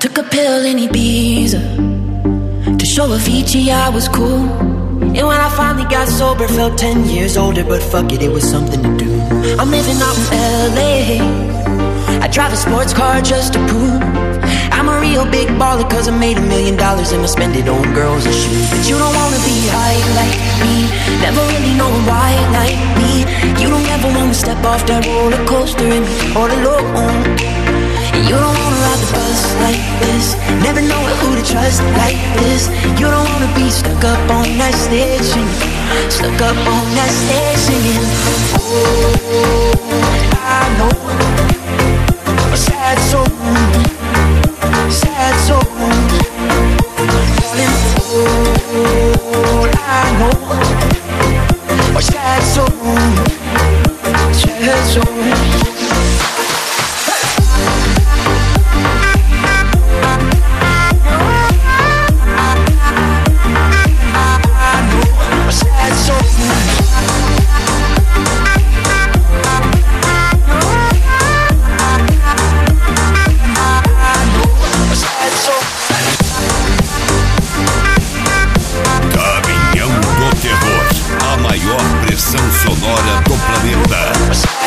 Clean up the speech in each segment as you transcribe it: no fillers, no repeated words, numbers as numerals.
Took a pill in Ibiza to show Avicii I was cool. And when I finally got sober, felt 10 years older. But fuck it, it was something to do. I'm living out in LA. I drive a sports car just to prove I'm a real big baller, cause I made $1 million and I spend it on girls and shoes. But you don't wanna be high like me, never really knowing why like me. You don't ever wanna step off that roller coaster and be all alone. And you don't wanna ride the bus like this, never knowing who to trust like this. You don't wanna be stuck up on that stage singing, stuck up on that stage singing. Oh, I know a sad soul, sad soul, darling. All I know a sad soul, sad soul. Sonora do planeta.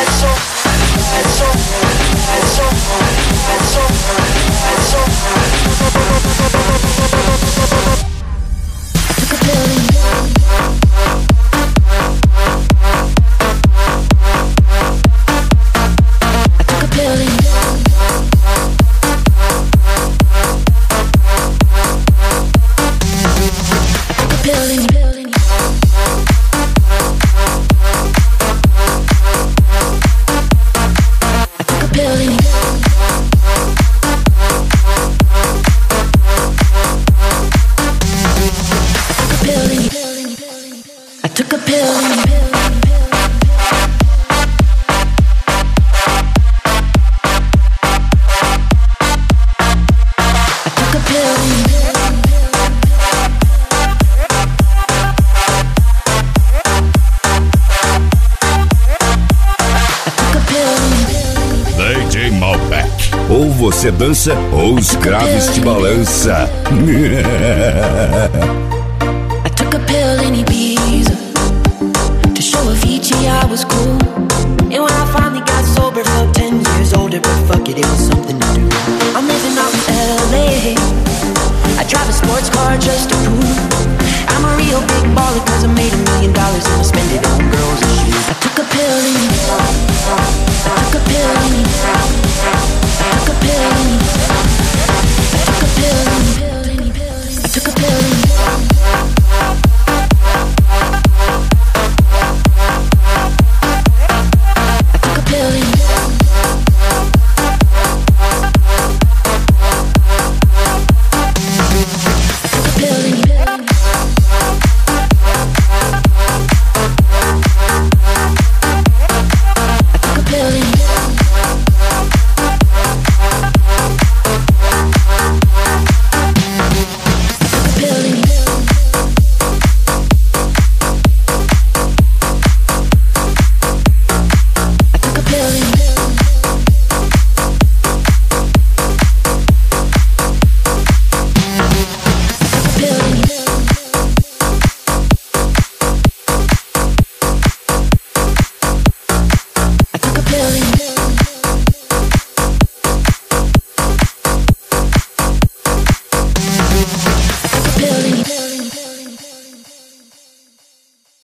Ou você dança, ou os graves te balança. I took a pill in Ibiza to show Avicii I was cool. And when I finally got sober, felt 10 years older. But fuck it, it was something to do. I'm living out in LA. I drive a sports car just to prove